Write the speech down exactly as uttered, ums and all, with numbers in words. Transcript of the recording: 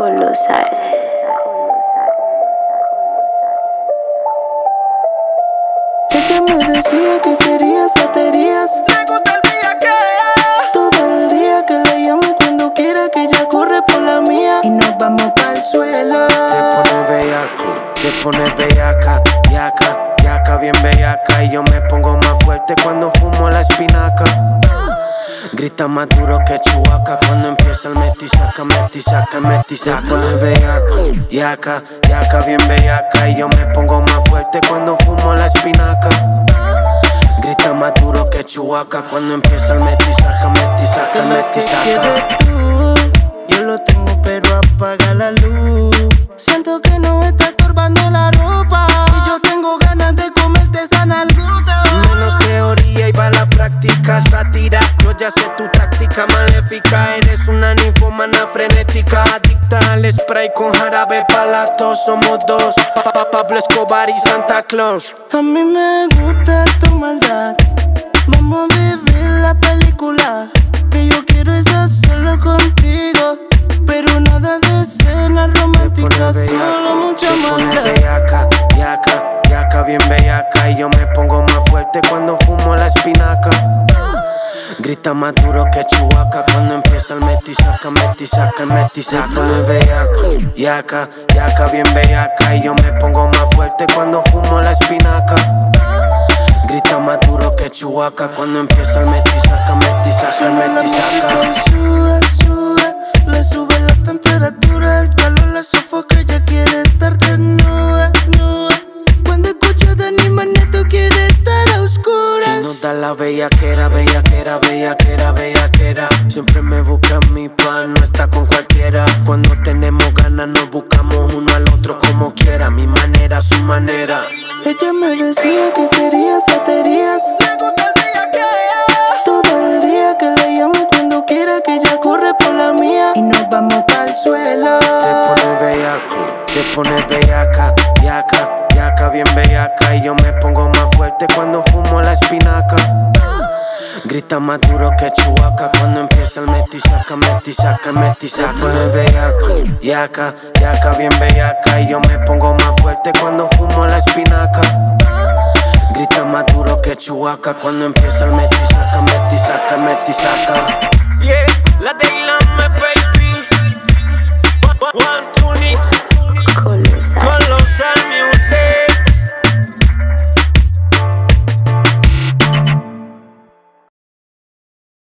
Colosal. Ella me decía que quería saterías. Le gusta el bellaqueo. Todo el día que la llame cuando quiera, que ella corre por la mía y nos vamos pa'l suelo. Te pone bellaco, te pone bellaca, yaca, yaca, bien bellaca. Y yo me pongo más fuerte cuando fumo la espinaca. Grita más duro que Chewbacca cuando empieza el metisaca, metisaca, metisaca. Te pone bellaca, yaca, yaca, bien bellaca. Y yo me pongo más fuerte cuando fumo la espinaca. Grita más duro que Chewbacca cuando empieza el metisaca, metisaca, metisaca. ¿Qué quieres tú? Yo lo tengo pero apaga la luz. Siento que no está estorbando la ropa y yo tengo ganas de comerte esa nalguta. Menos teoría y va la práctica, sátira. Yo ya sé tu táctica maléfica. Eres una ninfomana frenética, adicta al spray con jarabe pa' la tos. Somos dos, pa, pa, Pablo Escobar y Santa Claus. A mí me gusta tu maldad. Vamos a vivir la película. Que yo quiero estar solo contigo, pero nada de escenas románticas, solo mucha maldad. Te pone bellaca, yaca, yaca, bien bellaca. Y yo me pongo más fuerte cuando fumo la espinaca. Grita más duro que Chewbacca cuando empieza el metisaca, metisaca, metisaca. Te pone bellaca, yaca, yaca, bien bellaca. Y yo me pongo más fuerte cuando fumo la espinaca. Grita más duro que Chewbacca cuando empieza el metisaca, metisaca, metisaca. La música suda, suda, le sube la temperatura, el calor la sofoca, ella quiere estar desnuda, nuda. Cuando escucha Dani Magneto quiere estar a oscuras. Y nos da la bellaquera, bellaquera, bellaquera, bellaquera. Siempre me busca a mi pan, no está con cualquiera. Cuando tenemos ganas nos buscamos uno al otro como quiera. Mi manera, su manera. Ella me decía que quería saterías. Le gusta el bellaqueo. Todo el día que la llame cuando quiera, que ella corre por la mía y nos vamos pa'l suelo. Te pone bellaco, te pone bellaca, yaca, yaca, bien bellaca. Y yo me pongo más fuerte cuando fumo la espinaca. Grita más duro que Chewbacca cuando empieza el metisaca, metisaca, metisaca. Te pone bellaco, yaca, yaca, bien bellaca. Y yo me pongo más fuerte cuando fumo la espinaca. Grita más duro que Chewbacca cuando empieza el metisaca, metisaca, metisaca.